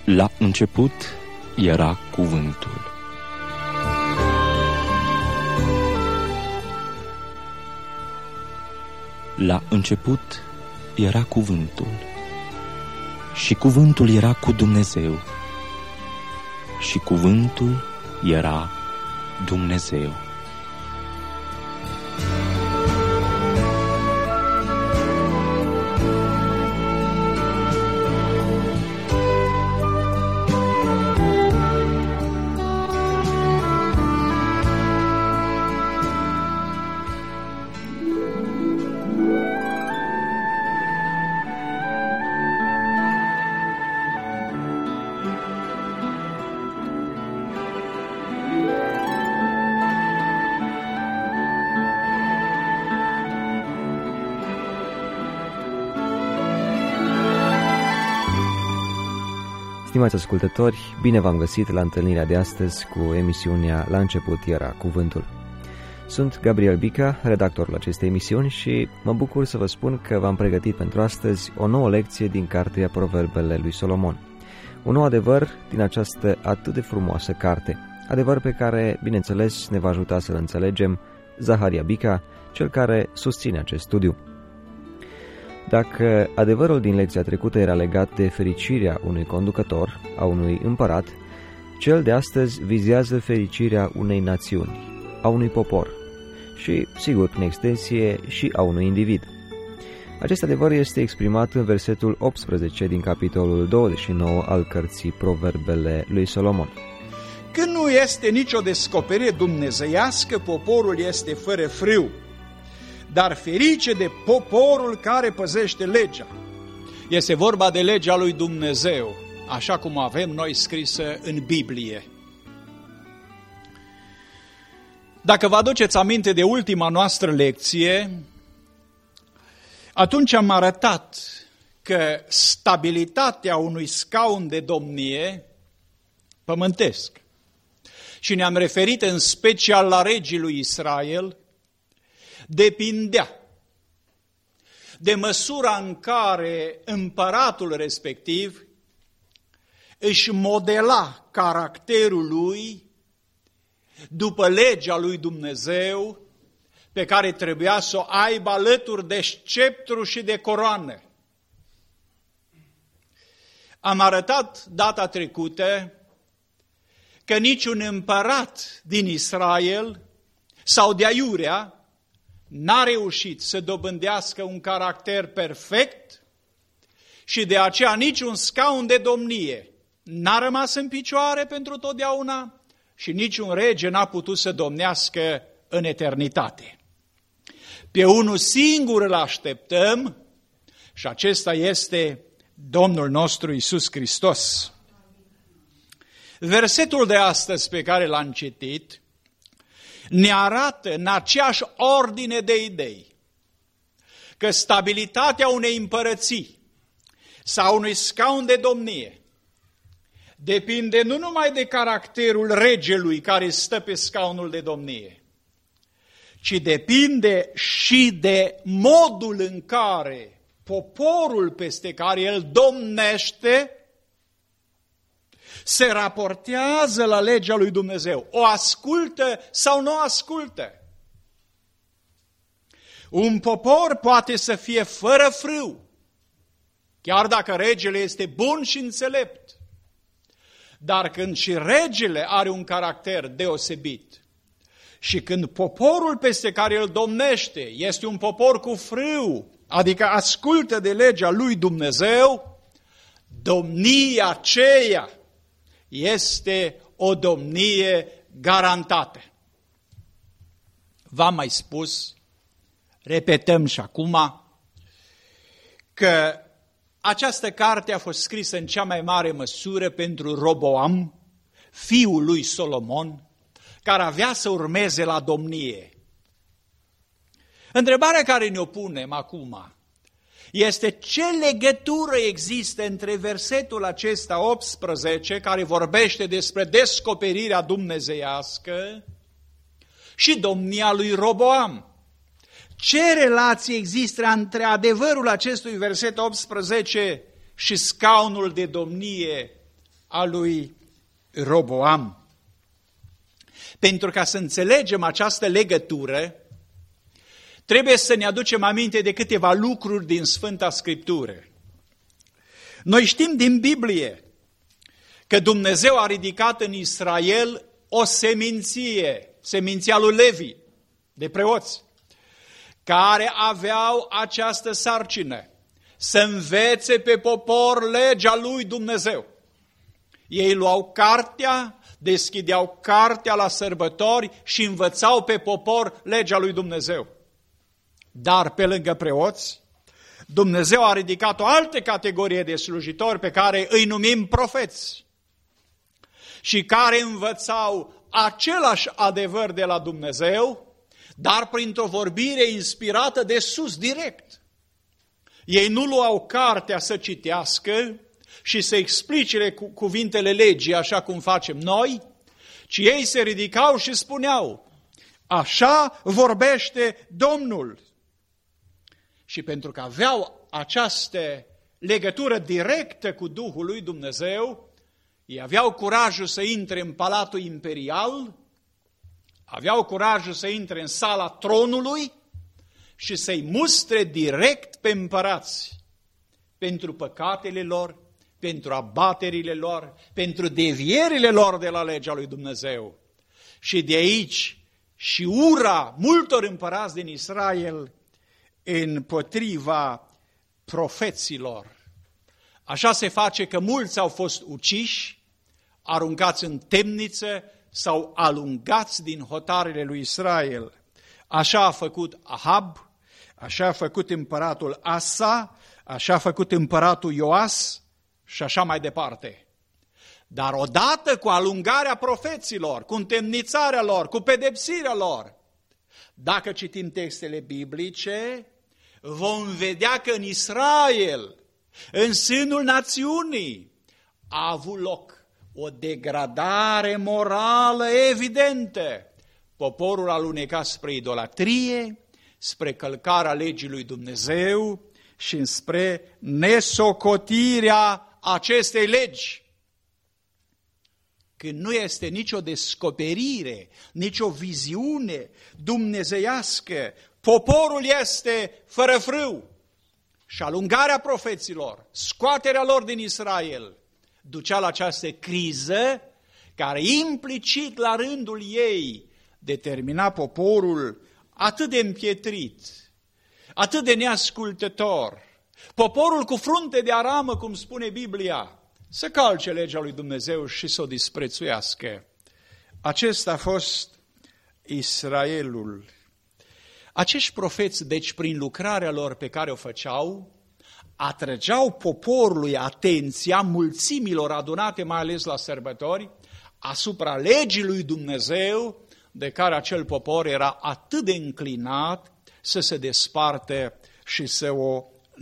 La început era Cuvântul. La început era Cuvântul și Cuvântul era cu Dumnezeu și Cuvântul era Dumnezeu. Stimați ascultători, bine v-am găsit la întâlnirea de astăzi cu emisiunea La început era Cuvântul. Sunt Gabriel Bica, redactorul acestei emisiuni și mă bucur să vă spun că v-am pregătit pentru astăzi o nouă lecție din cartea Proverbele lui Solomon. Un nou adevăr din această atât de frumoasă carte, adevăr pe care, bineînțeles, ne va ajuta să-l înțelegem Zaharia Bica, cel care susține acest studiu. Dacă adevărul din lecția trecută era legat de fericirea unui conducător, a unui împărat, cel de astăzi vizează fericirea unei națiuni, a unui popor și, sigur, prin extensie, și a unui individ. Acest adevăr este exprimat în versetul 18 din capitolul 29 al cărții Proverbele lui Solomon. Când nu este nicio descoperire dumnezeiască, poporul este fără frâu. Dar ferice de poporul care păzește legea. Este vorba de legea lui Dumnezeu, așa cum avem noi scrisă în Biblie. Dacă vă aduceți aminte de ultima noastră lecție, atunci am arătat că stabilitatea unui scaun de domnie pământesc, și ne-am referit în special la regii lui Israel, depindea de măsura în care împăratul respectiv își modela caracterul lui după legea lui Dumnezeu pe care trebuia să o aibă alături de sceptru și de coroană. Am arătat data trecută că niciun împărat din Israel sau de aiurea n-a reușit să dobândească un caracter perfect și de aceea niciun scaun de domnie n-a rămas în picioare pentru totdeauna și niciun rege n-a putut să domnească în eternitate. Pe unul singur îl așteptăm și acesta este Domnul nostru Iisus Hristos. Versetul de astăzi pe care l-am citit ne arată în aceeași ordine de idei că stabilitatea unei împărății sau unui scaun de domnie depinde nu numai de caracterul regelui care stă pe scaunul de domnie, ci depinde și de modul în care poporul peste care el domnește se raportează la legea lui Dumnezeu. O ascultă sau nu o ascultă. Un popor poate să fie fără frâu, chiar dacă regele este bun și înțelept. Dar când și regele are un caracter deosebit și când poporul peste care îl domnește este un popor cu frâu, adică ascultă de legea lui Dumnezeu, domnia aceea este o domnie garantată. V-am mai spus, repetăm și acum, că această carte a fost scrisă în cea mai mare măsură pentru Roboam, fiul lui Solomon, care avea să urmeze la domnie. Întrebarea care ne-o punem acum este ce legătură există între versetul acesta 18, care vorbește despre descoperirea dumnezeiască, și domnia lui Roboam. Ce relație există între adevărul acestui verset 18 și scaunul de domnie a lui Roboam. Pentru ca să înțelegem această legătură, trebuie să ne aducem aminte de câteva lucruri din Sfânta Scriptură. Noi știm din Biblie că Dumnezeu a ridicat în Israel o seminție, seminția lui Levi, de preoți, care aveau această sarcină, să învețe pe popor legea lui Dumnezeu. Ei luau cartea, deschideau cartea la sărbători și învățau pe popor legea lui Dumnezeu. Dar pe lângă preoți, Dumnezeu a ridicat o altă categorie de slujitori pe care îi numim profeți și care învățau același adevăr de la Dumnezeu, dar printr-o vorbire inspirată de sus, direct. Ei nu luau cartea să citească și să explice cuvintele legii așa cum facem noi, ci ei se ridicau și spuneau, așa vorbește Domnul. Și pentru că aveau această legătură directă cu Duhul lui Dumnezeu, ei aveau curajul să intre în Palatul Imperial, aveau curajul să intre în sala tronului și să-i mustre direct pe împărați pentru păcatele lor, pentru abaterile lor, pentru devierile lor de la legea lui Dumnezeu. Și de aici și ura multor împărați din Israel împotriva profeților. Așa se face că mulți au fost uciși, aruncați în temniță sau alungați din hotarele lui Israel. Așa a făcut Ahab, așa a făcut împăratul Asa, așa a făcut împăratul Ioas și așa mai departe. Dar odată cu alungarea profeților, cu întemnițarea lor, cu pedepsirea lor, dacă citim textele biblice, vom vedea că în Israel, în sânul națiunii, a avut loc o degradare morală evidentă. Poporul a alunecat spre idolatrie, spre călcarea legii lui Dumnezeu și spre nesocotirea acestei legi. Când nu este nicio descoperire, nicio viziune dumnezeiască, poporul este fără frâu. Și alungarea profeților, scoaterea lor din Israel, ducea la această criză care implicit la rândul ei determina poporul atât de împietrit, atât de neascultător, poporul cu frunte de aramă, cum spune Biblia, să calce legea lui Dumnezeu și să o disprețuiască. Acesta a fost Israelul. Acești profeți, deci, prin lucrarea lor pe care o făceau, atrăgeau poporului atenția mulțimilor adunate, mai ales la sărbători, asupra legii lui Dumnezeu, de care acel popor era atât de înclinat să se desparte și să o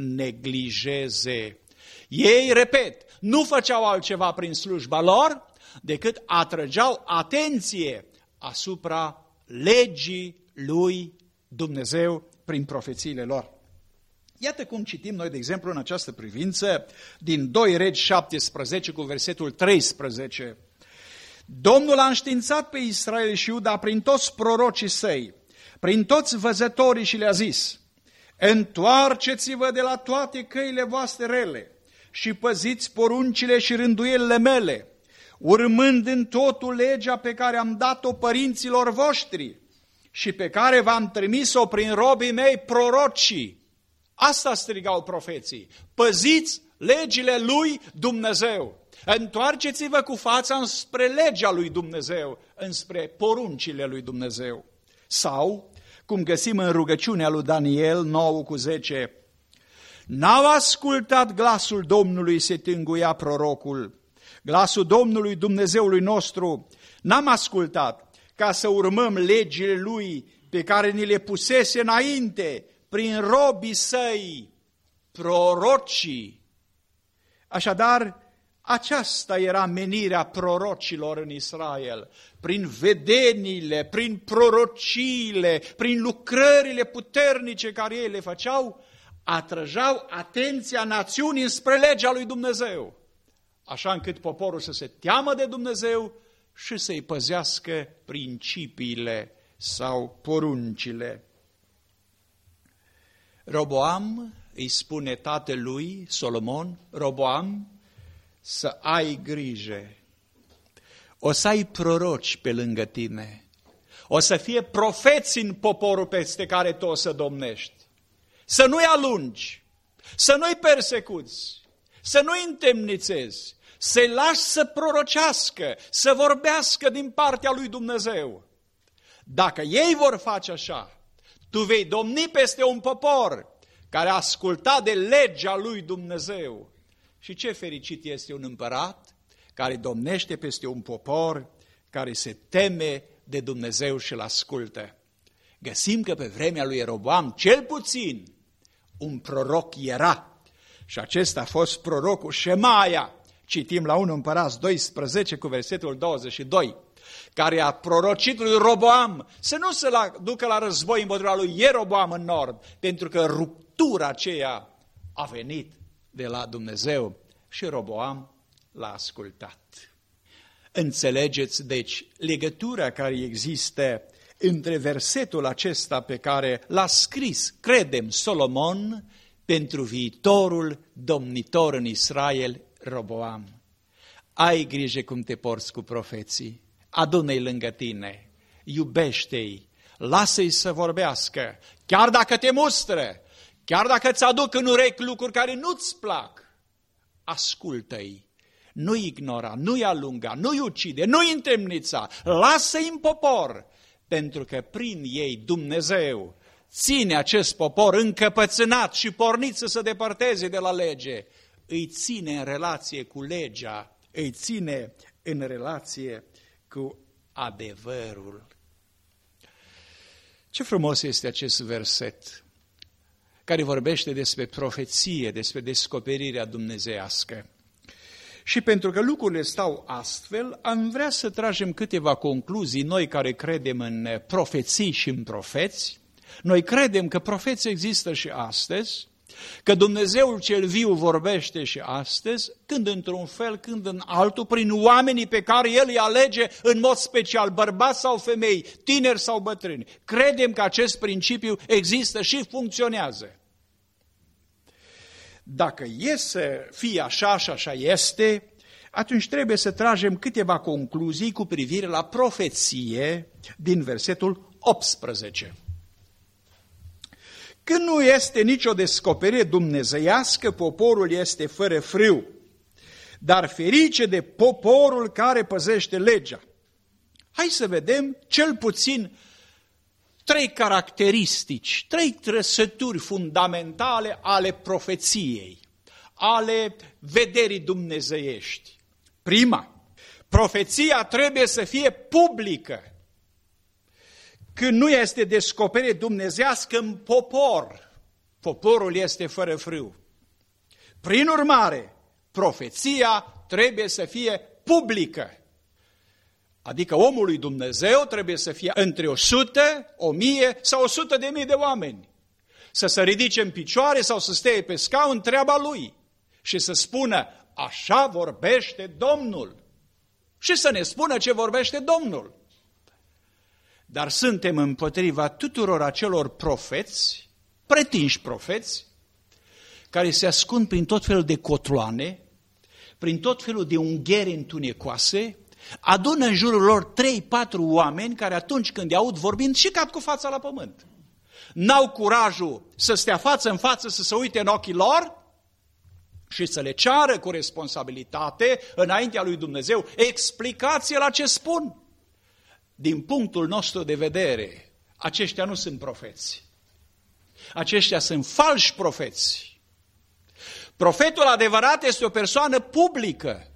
neglijeze. Ei, repet, nu făceau altceva prin slujba lor decât atrăgeau atenție asupra legii lui Dumnezeu prin profețiile lor. Iată cum citim noi, de exemplu, în această privință, din 2 Regi 17 cu versetul 13. Domnul a înștiințat pe Israel și Iuda prin toți prorocii săi, prin toți văzătorii și le-a zis, întoarceți-vă de la toate căile voastre rele și păziți poruncile și rânduielile mele, urmând în totul legea pe care am dat-o părinților voștri și pe care v-am trimis-o prin robii mei prorocii. Asta strigau profeții, păziți legile lui Dumnezeu. Întoarceți-vă cu fața înspre legea lui Dumnezeu, înspre poruncile lui Dumnezeu. Sau, cum găsim în rugăciunea lui Daniel 9:10, n-au ascultat glasul Domnului, se tânguia prorocul. Glasul Domnului Dumnezeului nostru n-am ascultat ca să urmăm legile lui pe care ni le pusese înainte prin robii săi, prorocii. Așadar, aceasta era menirea prorocilor în Israel. Prin vedeniile, prin prorociile, prin lucrările puternice care ei le făceau, atrăgeau atenția națiunii spre legea lui Dumnezeu. așa încât poporul să se teamă de Dumnezeu și să-i păzească principiile sau poruncile. Roboam îi spune tatălui Solomon: Roboam, să ai grijă, o să ai proroci pe lângă tine, o să fie profeți în poporul peste care tu o să domnești, să nu-i alungi, să nu-i persecuți, să nu-i întemnițezi, să-i lași să prorocească, să vorbească din partea lui Dumnezeu. Dacă ei vor face așa, tu vei domni peste un popor care asculta de legea lui Dumnezeu. Și ce fericit este un împărat care domnește peste un popor care se teme de Dumnezeu și îl ascultă. Găsim că pe vremea lui Ieroboam, cel puțin, un proroc era. Și acesta a fost prorocul Șemaia. Citim la 1 Împărați 12 cu versetul 22, care a prorocit lui Roboam să nu se ducă la război împotriva lui Ieroboam în nord, pentru că ruptura aceea a venit de la Dumnezeu și Roboam l-a ascultat. Înțelegeți, deci, legătura care există între versetul acesta pe care l-a scris, credem, Solomon, pentru viitorul domnitor în Israel, Roboam. Ai grijă cum te porți cu profeții, adună-i lângă tine, iubește-i, lasă-i să vorbească, chiar dacă te mustră, chiar dacă îți aduc în urechi lucruri care nu-ți plac, ascultă-i. Nu-i ignora, nu-i alunga, nu-i ucide, nu-i întemnița, lasă-i în popor, pentru că prin ei Dumnezeu ține acest popor încăpățânat și pornit să se depărteze de la lege, îi ține în relație cu legea, îi ține în relație cu adevărul. Ce frumos este acest verset care vorbește despre profeție, despre descoperirea dumnezeiască. Și pentru că lucrurile stau astfel, am vrea să tragem câteva concluzii, noi care credem în profeții și în profeți. Noi credem că profeții există și astăzi, că Dumnezeul cel viu vorbește și astăzi, când într-un fel, când în altul, prin oamenii pe care El îi alege în mod special, bărbați sau femei, tineri sau bătrâni. Credem că acest principiu există și funcționează. Dacă e să fie așa și așa este, atunci trebuie să tragem câteva concluzii cu privire la profeție din versetul 18. Când nu este nicio descoperire dumnezeiască, poporul este fără frâu, dar ferice de poporul care păzește legea. Hai să vedem cel puțin 3 caracteristici, 3 trăsături fundamentale ale profeției, ale vederii dumnezeiești. Prima, profeția trebuie să fie publică. Când nu este descoperire dumnezească în popor, poporul este fără frâu. Prin urmare, profeția trebuie să fie publică. Adică omul lui Dumnezeu trebuie să fie între 100, 1000 sau 100.000 de oameni. Să se ridice în picioare sau să stea pe scaun, treaba lui. Și să spună, așa vorbește Domnul. Și să ne spună ce vorbește Domnul. Dar suntem împotriva tuturor acelor profeți, pretinși profeți, care se ascund prin tot felul de cotloane, prin tot felul de unghiere întunecoase, adună în jurul lor 3-4 oameni care atunci când îi aud vorbind și cad cu fața la pământ. N-au curajul să stea față în față, să se uite în ochii lor și să le ceară cu responsabilitate înaintea lui Dumnezeu explicație la ce spun. Din punctul nostru de vedere, aceștia nu sunt profeți. Aceștia sunt falși profeți. Profetul adevărat este o persoană publică.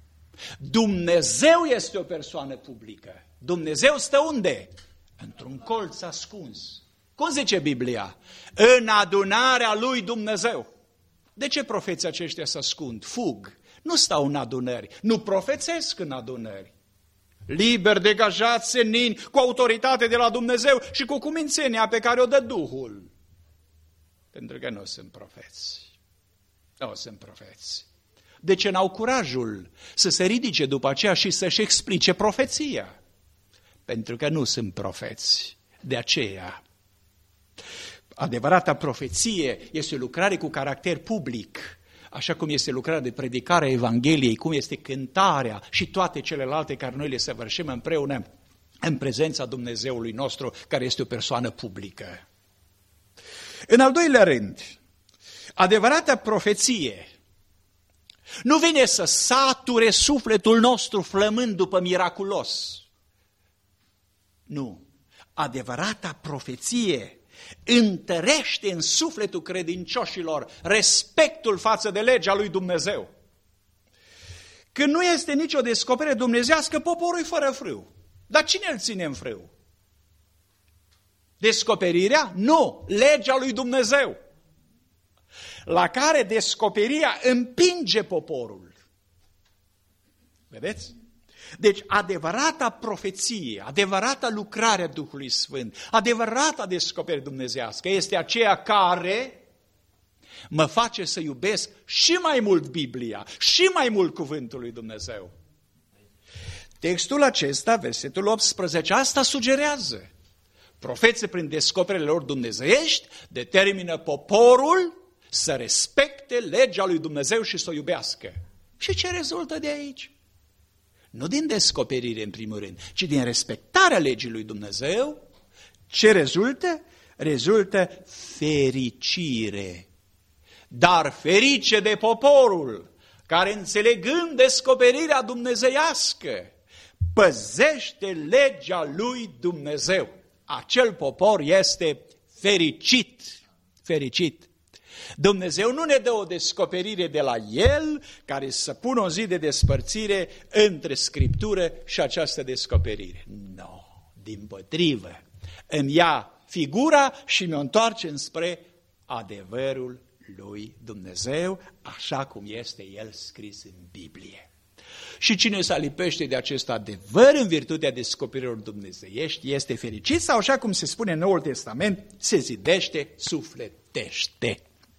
Dumnezeu este o persoană publică. Dumnezeu stă unde? Într-un colț ascuns. Cum zice Biblia? În adunarea lui Dumnezeu. De ce profeții aceștia se ascund? Fug. Nu stau în adunări. Nu profețesc în adunări. Liber, degajați, senini, cu autoritate de la Dumnezeu și cu cumințenia pe care o dă Duhul. Pentru că nu sunt profeți. Nu sunt profeți. De ce n-au curajul să se ridice după aceea și să-și explice profeția? Pentru că nu sunt profeți. De aceea, adevărata profeție este o lucrare cu caracter public, așa cum este lucrarea de predicare a Evangheliei, cum este cântarea și toate celelalte care noi le săvârșim împreună în prezența Dumnezeului nostru, care este o persoană publică. În al doilea rând, adevărata profeție nu vine să sature sufletul nostru flămând după miraculos. Nu. Adevărata profeție întărește în sufletul credincioșilor respectul față de legea lui Dumnezeu. Când nu este nicio descoperire dumnezeiască, poporul e fără frâu. Dar cine îl ține în frâu? Descoperirea? Nu, legea lui Dumnezeu, la care descoperirea împinge poporul. Vedeți? Deci adevărata profeție, adevărata lucrare a Duhului Sfânt, adevărata descoperire dumnezeiască este aceea care mă face să iubesc și mai mult Biblia, și mai mult Cuvântul lui Dumnezeu. Textul acesta, versetul 18, asta sugerează. Profeții, prin descoperirile lor dumnezeiești, determină poporul să respecte legea lui Dumnezeu și să o iubească. Și ce rezultă de aici? Nu din descoperire în primul rând, ci din respectarea legii lui Dumnezeu. Ce rezultă? Rezultă fericire. Dar ferice de poporul care, înțelegând descoperirea dumnezeiască, păzește legea lui Dumnezeu. Acel popor este fericit. Fericit. Dumnezeu nu ne dă o descoperire de la El care să pună o zi de despărțire între Scriptură și această descoperire. Nu, dimpotrivă. Îmi ia figura și mi-o întoarce înspre adevărul lui Dumnezeu, așa cum este El scris în Biblie. Și cine se alipește de acest adevăr în virtutea descoperirilor dumnezeiești este fericit, sau așa cum se spune în Noul Testament, se zidește, sufletește.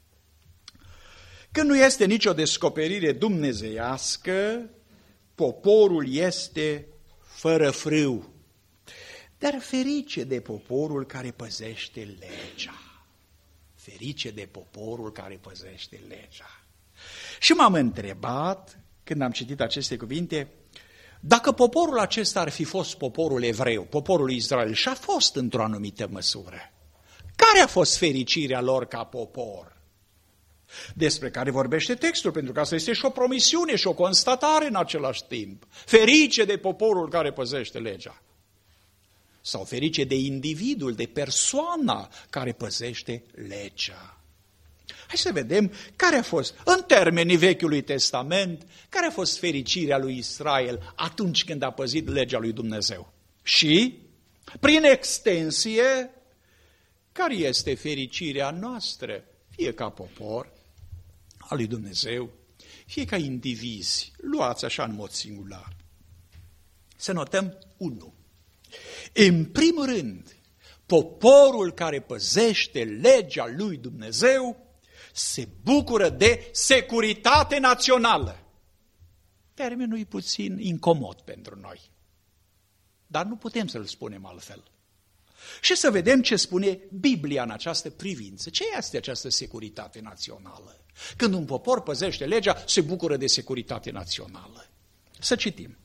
Când nu este nicio descoperire dumnezeiască, poporul este fără frâu. Dar ferice de poporul care păzește legea. Ferice de poporul care păzește legea. Și m-am întrebat, când am citit aceste cuvinte, dacă poporul acesta ar fi fost poporul evreu, poporul Israel, și a fost într-o anumită măsură, care a fost fericirea lor ca popor? Despre care vorbește textul, pentru că asta este și o promisiune și o constatare în același timp. Ferice de poporul care păzește legea. Sau ferice de individul, de persoana care păzește legea. Hai să vedem care a fost, în termenii Vechiului Testament, care a fost fericirea lui Israel atunci când a păzit legea lui Dumnezeu. Și, prin extensie, care este fericirea noastră, fie ca popor al lui Dumnezeu, fie ca indivizi, luați așa în mod singular. Să notăm 1. În primul rând, poporul care păzește legea lui Dumnezeu se bucură de securitate națională. Termenul e puțin incomod pentru noi, dar nu putem să-l spunem altfel. Și să vedem ce spune Biblia în această privință. Ce este această securitate națională? Când un popor păzește legea, se bucură de securitate națională. Să citim.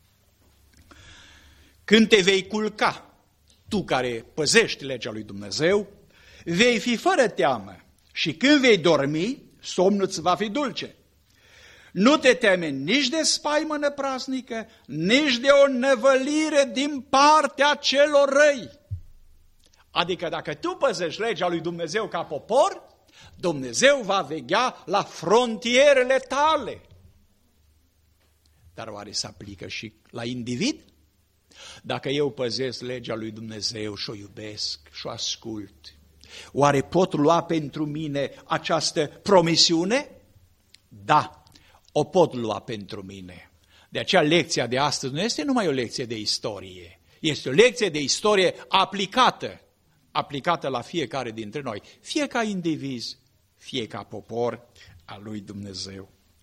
Când te vei culca, tu care păzești legea lui Dumnezeu, vei fi fără teamă și când vei dormi, somnul îți va fi dulce. Nu te teme nici de spaimă năprasnică, nici de o năvălire din partea celor răi. Adică dacă tu păzești legea lui Dumnezeu ca popor, Dumnezeu va veghea la frontierele tale. Dar oare se aplică și la individ? Dacă eu păzesc legea lui Dumnezeu și o iubesc și o ascult, oare pot lua pentru mine această promisiune? Da, o pot lua pentru mine. De aceea lecția de astăzi nu este numai o lecție de istorie, este o lecție de istorie aplicată la fiecare dintre noi, fie ca indivizi, fie ca popor al lui Dumnezeu.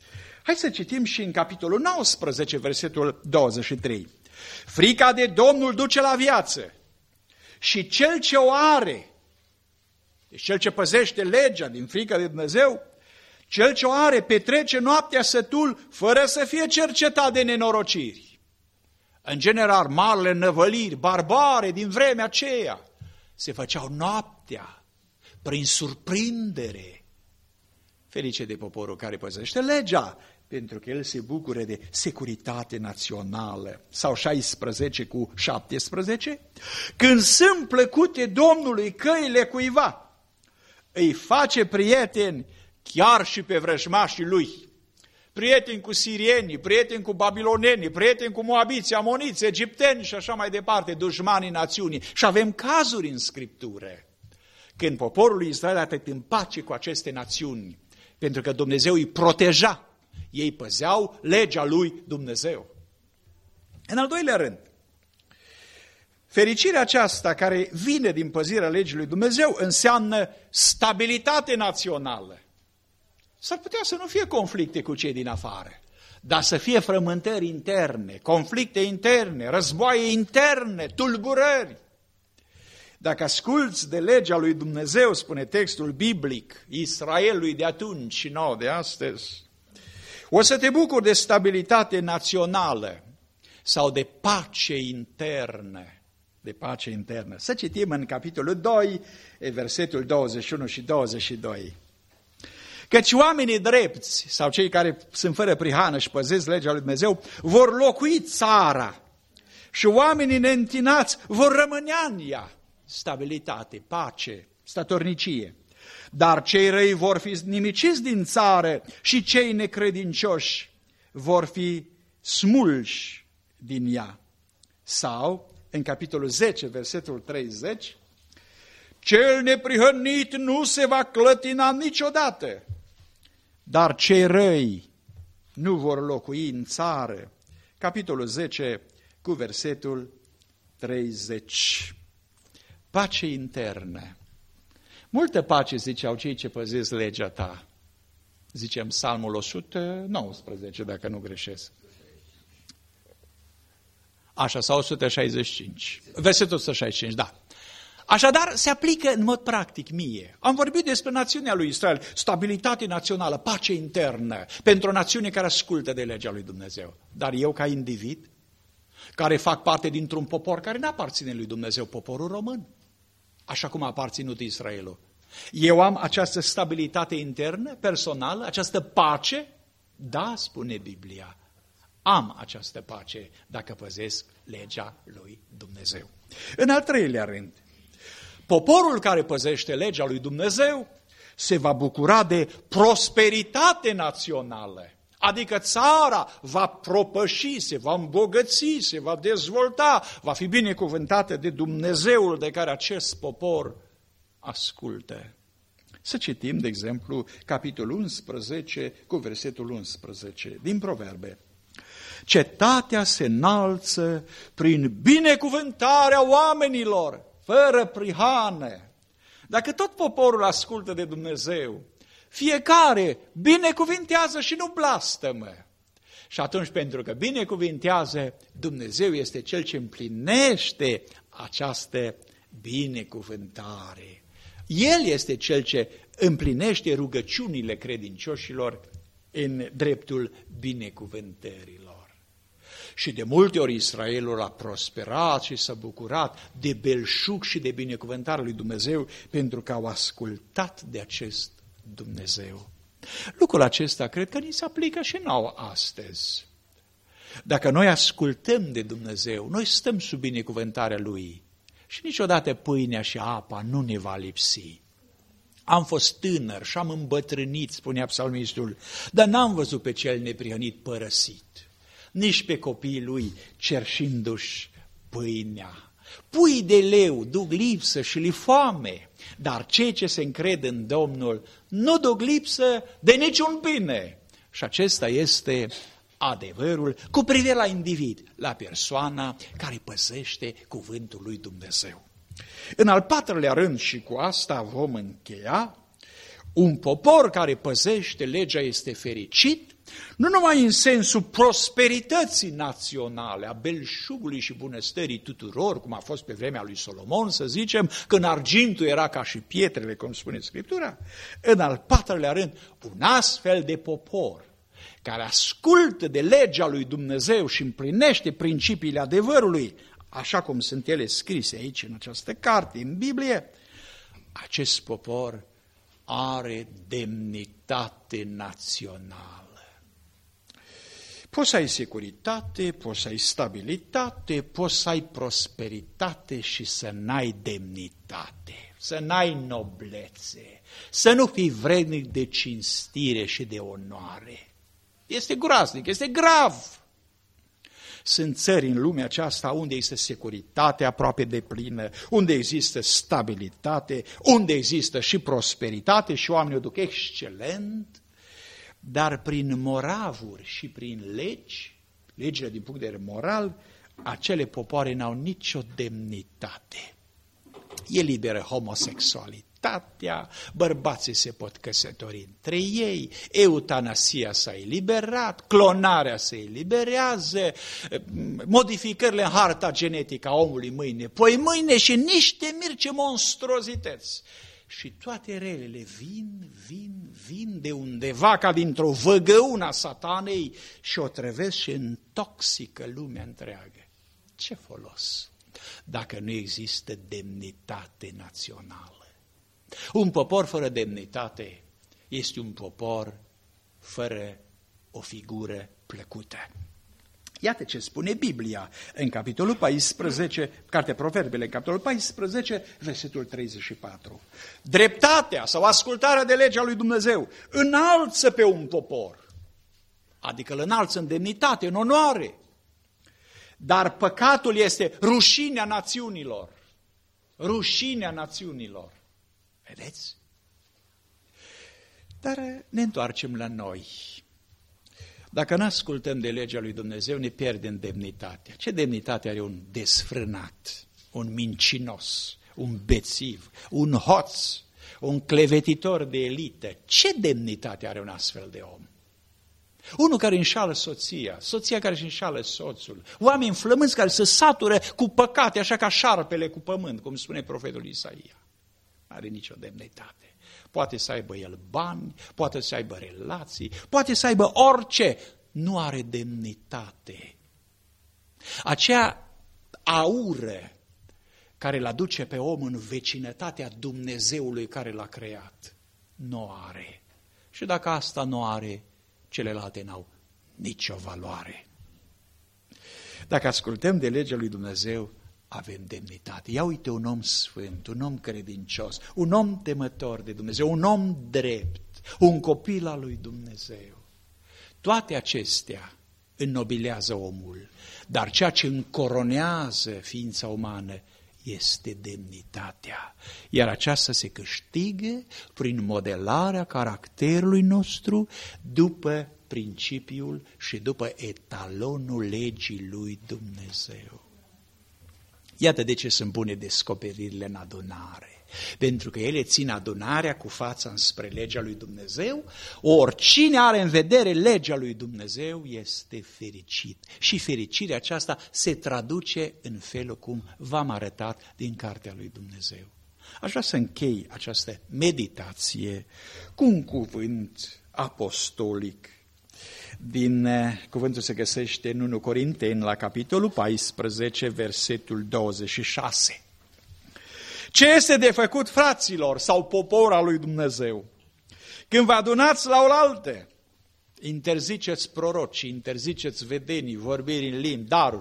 Hai să citim și în capitolul 19, versetul 23. Frica de Domnul duce la viață și cel ce o are, deci cel ce păzește legea din frica de Dumnezeu, cel ce o are petrece noaptea sătul fără să fie cercetat de nenorociri. În general, marile năvăliri barbare din vremea aceea se făceau noaptea, prin surprindere. Ferice de poporul care păzește legea, pentru că el se bucură de securitate națională. Sau 16 cu 17. Când sunt plăcute Domnului căile cuiva, îi face prieteni chiar și pe vrăjmașii lui. Prieteni cu sirienii, prieteni cu babilonenii, prieteni cu moabiți, amoniți, egipteni și așa mai departe, dușmanii națiunii. Și avem cazuri în Scriptură când poporul lui Israel a trăit în pace cu aceste națiuni, pentru că Dumnezeu îi proteja. Ei păzeau legea lui Dumnezeu. În al doilea rând, fericirea aceasta care vine din păzirea legii lui Dumnezeu înseamnă stabilitate națională. S-ar putea să nu fie conflicte cu cei din afară, dar să fie frământări interne, conflicte interne, războaie interne, tulburări. Dacă asculți de legea lui Dumnezeu, spune textul biblic, Israelului de atunci și nouă de astăzi, o să te bucuri de stabilitate națională sau de pace internă. De pace internă. Să citim în capitolul 2, versetul 21 și 22. Căci oamenii drepți, sau cei care sunt fără prihană și păzesc legea lui Dumnezeu, vor locui țara și oamenii neîntinați vor rămâne în ea. Stabilitate, pace, statornicie. Dar cei răi vor fi nimiciți din țară și cei necredincioși vor fi smulși din ea. Sau, în capitolul 10, versetul 30, cel neprihănit nu se va clătina niciodată, dar cei răi nu vor locui în țară. Capitolul 10, cu versetul 30. Pace internă. Multă pace, ziceau cei ce păzesc legea ta. Zicem Psalmul 119, dacă nu greșesc. Așa, sau 165. Versetul 165, da. Așadar, se aplică în mod practic mie. Am vorbit despre națiunea lui Israel, stabilitate națională, pace internă, pentru o națiune care ascultă de legea lui Dumnezeu. Dar eu, ca individ, care fac parte dintr-un popor care nu aparține lui Dumnezeu, poporul român, așa cum a aparținut Israelul, eu am această stabilitate internă, personală, această pace? Da, spune Biblia. Am această pace dacă păzesc legea lui Dumnezeu. În al treilea rând, poporul care păzește legea lui Dumnezeu se va bucura de prosperitate națională. Adică țara va propăși, se va îmbogăți, se va dezvolta, va fi binecuvântată de Dumnezeul de care acest popor ascultă. Să citim, de exemplu, capitolul 11 cu versetul 11 din Proverbe. Cetatea se înalță prin binecuvântarea oamenilor, fără prihană. Dacă tot poporul ascultă de Dumnezeu, fiecare binecuvintează și nu blastămă. Și atunci, pentru că binecuvintează, Dumnezeu este Cel ce împlinește această binecuvântare. El este Cel ce împlinește rugăciunile credincioșilor în dreptul binecuvântărilor. Și de multe ori Israelul a prosperat și s-a bucurat de belșug și de binecuvântarea lui Dumnezeu pentru că au ascultat de acest Dumnezeu. Lucrul acesta cred că ni se aplică și nouă astăzi. Dacă noi ascultăm de Dumnezeu, noi stăm sub binecuvântarea Lui și niciodată pâinea și apa nu ne va lipsi. Am fost tânăr și am îmbătrânit, spunea psalmistul, dar n-am văzut pe cel neprihănit părăsit, nici pe copiii lui cerșindu-și pâinea. Pui de leu duc lipsă și li foame, dar cei ce se încred în Domnul nu duc lipsă de niciun bine. Și acesta este adevărul cu privire la individ, la persoana care păzește cuvântul lui Dumnezeu. În al patrulea rând, și cu asta vom încheia, un popor care păzește legea este fericit Nu numai în sensul prosperității naționale, a belșugului și bunăstării tuturor, cum a fost pe vremea lui Solomon, să zicem, când argintul era ca și pietrele, cum spune Scriptura. În al patrulea rând, un astfel de popor care ascultă de legea lui Dumnezeu și împlinește principiile adevărului, așa cum sunt ele scrise aici în această carte, în Biblie, acest popor are demnitate națională. Poți să ai securitate, poți să ai stabilitate, poți să ai prosperitate și să n-ai demnitate, să n-ai noblețe, să nu fii vrednic de cinstire și de onoare. Este groaznic, este grav. Sunt țări în lumea aceasta unde există securitate aproape deplină, unde există stabilitate, unde există și prosperitate și oamenii o duc excelent, dar prin moravuri și prin legile din punct de vedere moral, acele popoare n-au nicio demnitate. E liberă homosexualitatea, bărbații se pot căsători între ei, eutanasia s-a eliberat, clonarea se eliberează, modificările în harta genetică a omului mâine, poi mâine și niște mirce monstruozități. Și toate relele vin de undeva ca dintr-o văgăună a satanei și o trăvesc și intoxică lumea întreagă. Ce folos dacă nu există demnitate națională? Un popor fără demnitate este un popor fără o figură plăcută. Iată ce spune Biblia în capitolul 14, cartea Proverbele, în capitolul 14, versetul 34. Dreptatea sau ascultarea de legea lui Dumnezeu înalță pe un popor, adică îl înalță în demnitate, în onoare. Dar păcatul este rușinea națiunilor. Rușinea națiunilor. Vedeți? Dar ne întoarcem la noi. Dacă nu ascultăm de legea lui Dumnezeu, ne pierdem demnitatea. Ce demnitate are un desfrânat, un mincinos, un bețiv, un hoț, un clevetitor de elită? Ce demnitate are un astfel de om? Unul care înșală soția care își înșală soțul, oameni flămânți care se satură cu păcate, așa ca șarpele cu pământ, cum spune profetul Isaia. Nu are nicio demnitate. Poate să aibă el bani, poate să aibă relații, poate să aibă orice, nu are demnitate. Acea aură care îl aduce pe om în vecinătatea Dumnezeului care l-a creat, nu are. Și dacă asta nu are, celelalte n-au nicio valoare. Dacă ascultăm de legea lui Dumnezeu, avem demnitate. Ia uite un om sfânt, un om credincios, un om temător de Dumnezeu, un om drept, un copil al lui Dumnezeu. Toate acestea înnobilează omul, dar ceea ce încoronează ființa umană este demnitatea. Iar aceasta se câștigă prin modelarea caracterului nostru după principiul și după etalonul legii lui Dumnezeu. Iată de ce sunt bune descoperirile în adunare. Pentru că ele țin adunarea cu fața înspre legea lui Dumnezeu, oricine are în vedere legea lui Dumnezeu este fericit. Și fericirea aceasta se traduce în felul cum v-am arătat din cartea lui Dumnezeu. Aș vrea să închei această meditație cu un cuvânt apostolic. Cuvântul se găsește în 1 Corinteni, la capitolul 14, versetul 26. Ce este de făcut, fraților, sau popor al lui Dumnezeu? Când vă adunați la oaltă, interziceți proroci, interziceți vedenii, vorbiri în limbi, daruri.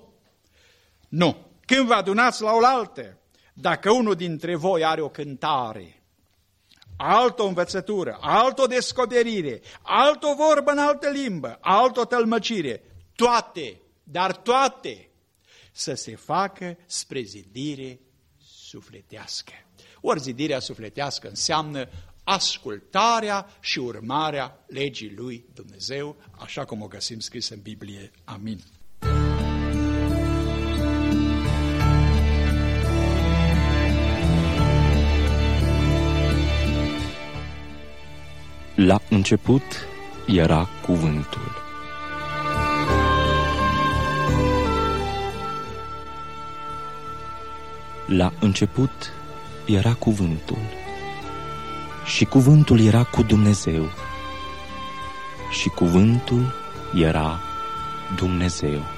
Nu! Când vă adunați la oaltă, dacă unul dintre voi are o cântare, altă învățătură, altă descoperire, altă vorbă în altă limbă, altă tălmăcire, toate să se facă spre zidire sufletească. Ori zidirea sufletească înseamnă ascultarea și urmarea legii lui Dumnezeu, așa cum o găsim scris în Biblie. Amin. La început era cuvântul. La început era cuvântul și cuvântul era cu Dumnezeu și cuvântul era Dumnezeu.